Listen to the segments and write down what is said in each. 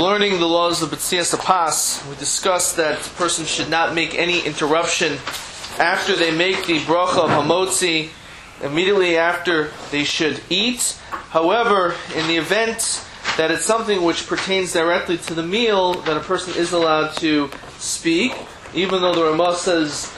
learning the laws of B'tzias Pas, we discussed that a person should not make any interruption after they make the bracha of Hamotzi. Immediately after they should eat. However, in the event that it's something which pertains directly to the meal, that a person is allowed to speak, even though the Ramah says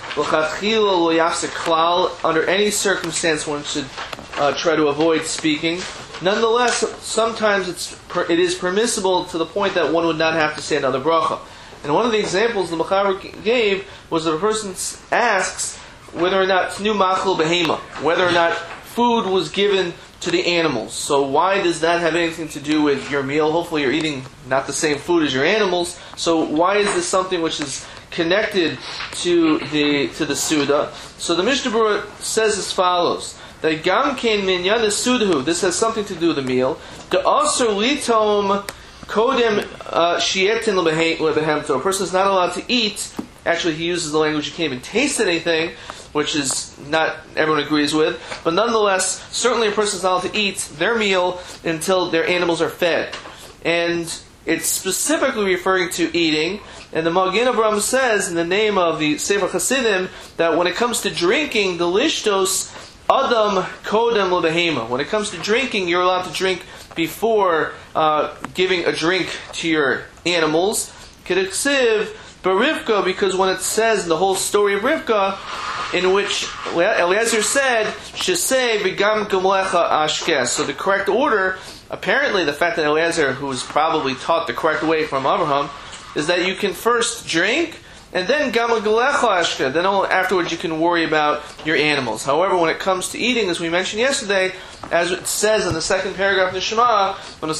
under any circumstance one should try to avoid speaking. Nonetheless, sometimes it is permissible to the point that one would not have to say another bracha. And one of the examples the Mechaber gave was that a person asks whether or not tnu machal behema, whether or not food was given to the animals. So why does that have anything to do with your meal? Hopefully you're eating not the same food as your animals. So why is this something which is connected to the Suda? So the Mishnah Berurah says as follows: that Gam Kein Minyan Sudahu, this has something to do with the meal. The Asur Litom Kodem Shietin Lebehemto, a person is not allowed to eat. Actually, he uses the language, you can't even taste anything, which is not everyone agrees with. But nonetheless, certainly a person is not allowed to eat their meal until their animals are fed. And it's specifically referring to eating. And the Magen Avraham says, in the name of the Sefer Hasidim, that when it comes to drinking, the Lishtos Adam Kodem Lebehema. When it comes to drinking, you're allowed to drink before giving a drink to your animals. Kedeksiv Barivka, because when it says in the whole story of Rivka, in which Eliezer said, Shesei v'gam gomlecha ashkes. So the correct order, apparently the fact that Eliezer, who was probably taught the correct way from Abraham, is that you can first drink, and then gam gomlecha ashkes. Then afterwards you can worry about your animals. However, when it comes to eating, as we mentioned yesterday, as it says in the second paragraph of the Shema,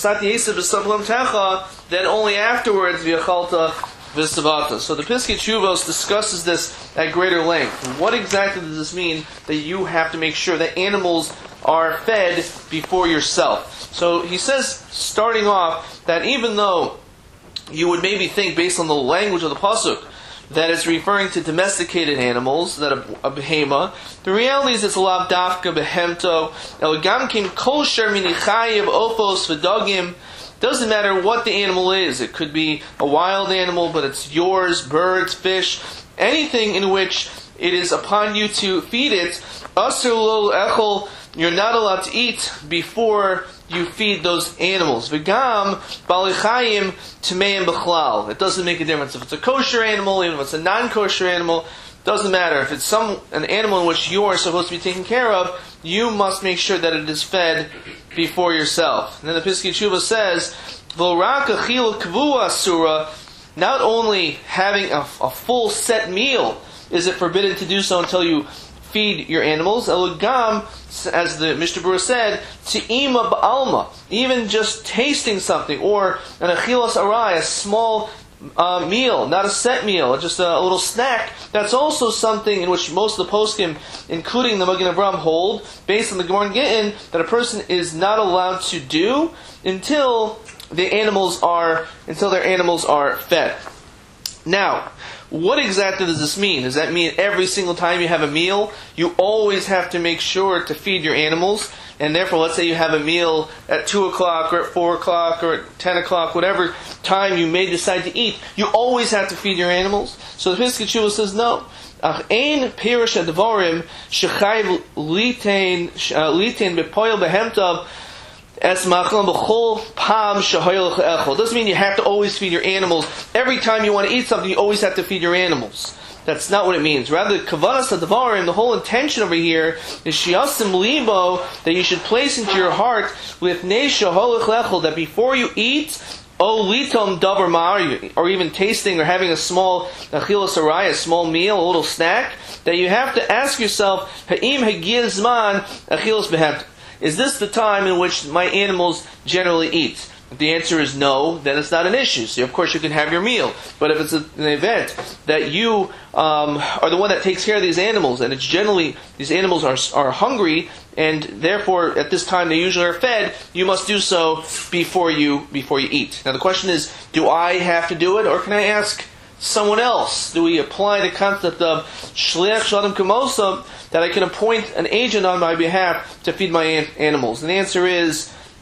then only afterwards v'yachalta V'savata. So the Piskei Teshuvos discusses this at greater length. What exactly does this mean that you have to make sure that animals are fed before yourself? So he says, starting off, that even though you would maybe think, based on the language of the pasuk, that it's referring to domesticated animals, that a behema, the reality is it's lav dafka behemto, el gamkim kosher minichayev ofos v'dogim. Doesn't matter what the animal is. It could be a wild animal, but it's yours, birds, fish, anything in which it is upon you to feed it. Asur lo echol, you're not allowed to eat before you feed those animals. V'gam balichayim tmeim b'chlal. It doesn't make a difference if it's a kosher animal, even if it's a non-kosher animal. Doesn't matter. If it's an animal in which you are supposed to be taken care of, you must make sure that it is fed before yourself. And then the Piskei Teshuvos says, V'rak achil kvua asura, not only having a full set meal is it forbidden to do so until you feed your animals, elugam, as the Mishnah Berurah said, te'ima ba'alma, even just tasting something, or an achilas arai, a small meal, not a set meal, just a little snack. That's also something in which most of the poskim, including the Magen Avraham, hold, based on the Gemara in Gittin, that a person is not allowed to do until their animals are fed. Now, what exactly does this mean? Does that mean every single time you have a meal, you always have to make sure to feed your animals? And therefore, let's say you have a meal at 2 o'clock or at 4 o'clock or at 10 o'clock, whatever time you may decide to eat, you always have to feed your animals? So the Piskei Teshuvos says no. Ein pirish advarim shechayv litain bepoil behemtav es machlam b'chol pam shehoyel echol. Doesn't mean you have to always feed your animals. Every time you want to eat something, you always have to feed your animals. That's not what it means. Rather, kavanas advarim, the whole intention over here is shiasim libo, that you should place into your heart with neisha holech lechol, that before you eat, o litom davar ma'ar, or even tasting or having a small achilas arai, a small meal, a little snack, that you have to ask yourself, ha'im hagiya zman achilas behemt. Is this the time in which my animals generally eat? If the answer is no, then it's not an issue. So of course you can have your meal. But if it's an event that you are the one that takes care of these animals, and it's generally, these animals are hungry, and therefore at this time they usually are fed, you must do so before you eat. Now the question is, do I have to do it, or can I ask someone else? Do we apply the concept of shliach shadam kamosa, that I can appoint an agent on my behalf to feed my animals? And the answer is,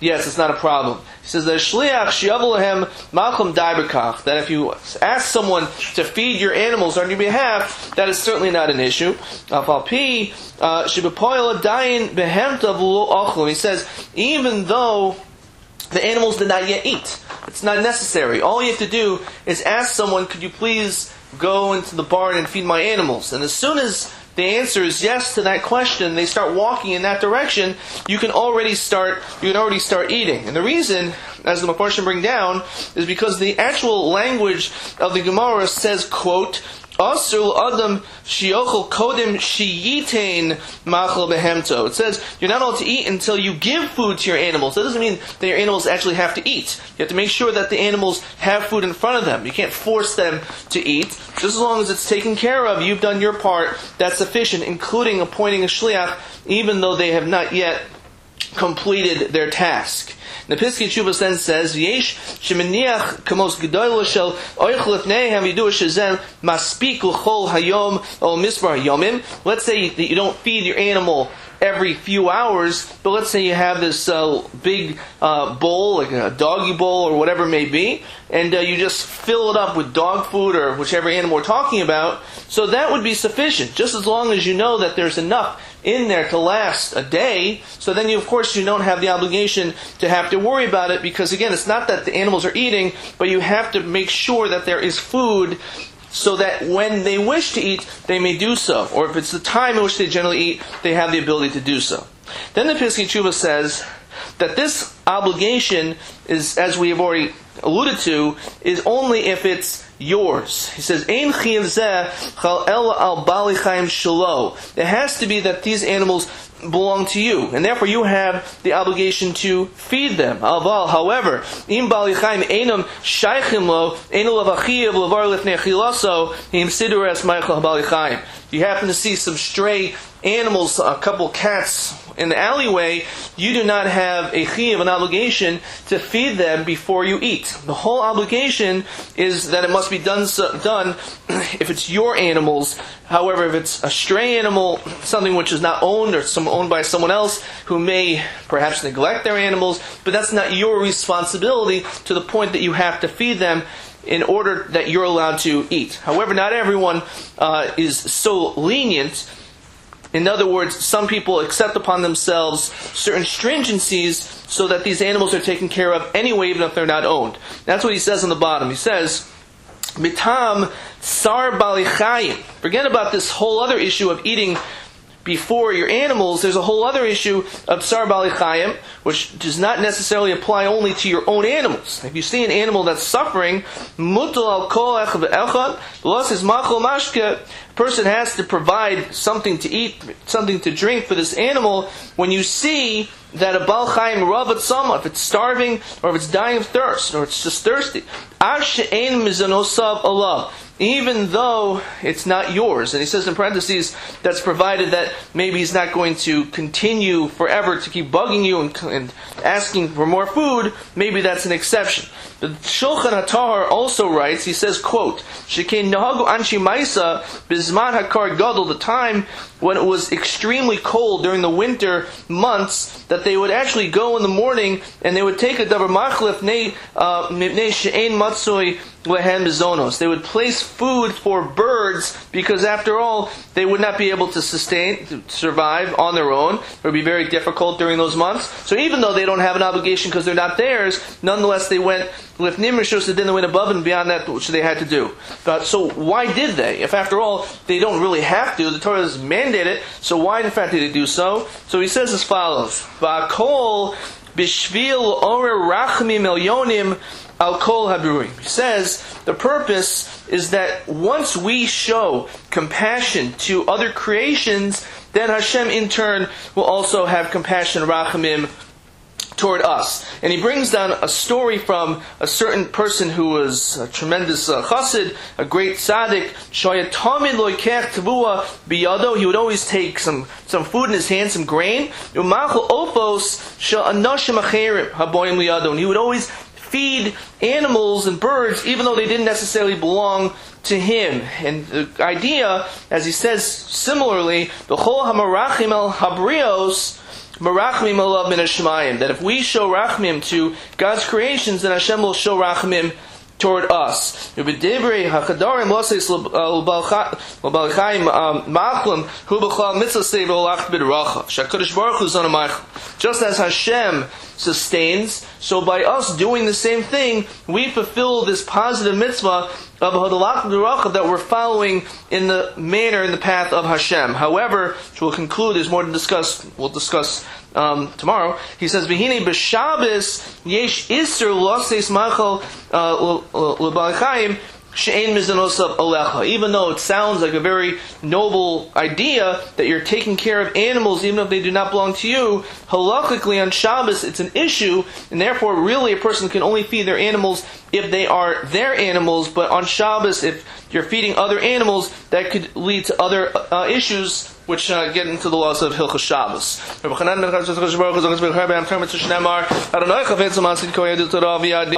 yes, it's not a problem. He says that shliach shiyavu lahem malchum dai b'kach, that if you ask someone to feed your animals on your behalf, that is certainly not an issue. Afal pi shebepoil adayin behemta v'lo ochlu. He says even though the animals did not yet eat, it's not necessary. All you have to do is ask someone, could you please go into the barn and feed my animals? And as soon as the answer is yes to that question, they start walking in that direction, you can already start eating. And the reason, as the Mefarshim bring down, is because the actual language of the Gemara says, quote, Asul Adam Shiochel Kodim Shiyitain Machal Behemto. It says you're not allowed to eat until you give food to your animals. That doesn't mean that your animals actually have to eat. You have to make sure that the animals have food in front of them. You can't force them to eat. Just as long as it's taken care of, you've done your part, that's sufficient, including appointing a shliach, even though they have not yet completed their task. The Piskei Teshuvos then says, "Yesh shemeniach kamos gedolah shel oichel lefneihem yidu shezem maspik l'chol hayom o misbar hayomim." Let's say that you don't feed your animal every few hours, but let's say you have this big bowl, like a doggy bowl or whatever it may be, and you just fill it up with dog food or whichever animal we're talking about. So that would be sufficient, just as long as you know that there's enough in there to last a day. So then of course you don't have the obligation to have to worry about it, because again, it's not that the animals are eating, but you have to make sure that there is food so that when they wish to eat, they may do so. Or if it's the time in which they generally eat, they have the ability to do so. Then the Piskei Teshuvos says that this obligation is, as we have already alluded to, is only if it's yours. He says, Ein chiyav zeh chal ela al bali chaim shelo. It has to be that these animals belong to you, and therefore you have the obligation to feed them. Aval, however, im bali chaim einam shaychim lo, einu lavachiyav lavar lifnei chilaso, him sidur es meichel bali chaim. You happen to see some stray animals, a couple cats in the alleyway, you do not have a chiyuv, an obligation to feed them before you eat. The whole obligation is that it must be done if it's your animals. However, if it's a stray animal, something which is not owned or owned by someone else who may perhaps neglect their animals, but that's not your responsibility to the point that you have to feed them in order that you're allowed to eat. However, not everyone is so lenient. In other words, some people accept upon themselves certain stringencies so that these animals are taken care of anyway, even if they're not owned. That's what he says on the bottom. He says, Mitam sar bali chayim. Forget about this whole other issue of eating before your animals. There's a whole other issue of Tsar Bali Chayim, which does not necessarily apply only to your own animals. If you see an animal that's suffering, mutal al kol echad ve'echad, los is machol mashke, a person has to provide something to eat, something to drink for this animal. When you see that a Bal Chaim ravat sama, if it's starving, or if it's dying of thirst, or it's just thirsty, av she'ein mizanosav alav, even though it's not yours. And he says in parentheses, that's provided that maybe he's not going to continue forever to keep bugging you and asking for more food. Maybe that's an exception. The Shulchan HaTahar also writes, he says, quote, Shekein nahagu anshi maisa bizman hakar gadol, the time when it was extremely cold during the winter months, that they would actually go in the morning and they would take a davar machlef mipnei she'ein matzoi lehen bizonos. They would place food for birds because, after all, they would not be able to survive on their own. It would be very difficult during those months. So even though they don't have an obligation because they're not theirs, nonetheless they went lifnim rishus, they didn't went above and beyond that which they had to do. So why did they? If after all they don't really have to, the Torah has mandated it, so why in fact did they do so? So he says as follows: Va'kol bishvil orer rachmim elyonim al kol haburim. He says the purpose is that once we show compassion to other creations, then Hashem in turn will also have compassion, rachamim, toward us. And he brings down a story from a certain person who was a tremendous chassid, a great tzaddik. He would always take some food in his hand, some grain. And he would always feed animals and birds, even though they didn't necessarily belong to him. And the idea, as he says similarly, the chol hamarachim el habrios Merachmim alav min hashemayim, that if we show rachmim to God's creations, then Hashem will show rachmim toward us. Just as Hashem sustains, so by us doing the same thing, we fulfill this positive mitzvah of Hadalach B'Racha that we're following in the manner, in the path of Hashem. However, which we'll conclude, there's more to discuss, we'll discuss tomorrow. He says, V'hine b'Shabbos yesh iser l'oseis machal l'Ba'al Chaim she'ein mizanosav alecha. Even though it sounds like a very noble idea that you're taking care of animals even if they do not belong to you, halakhically on Shabbos it's an issue, and therefore really a person can only feed their animals if they are their animals. But on Shabbos, if you're feeding other animals, that could lead to other issues which get into the laws of Hilchos Shabbos.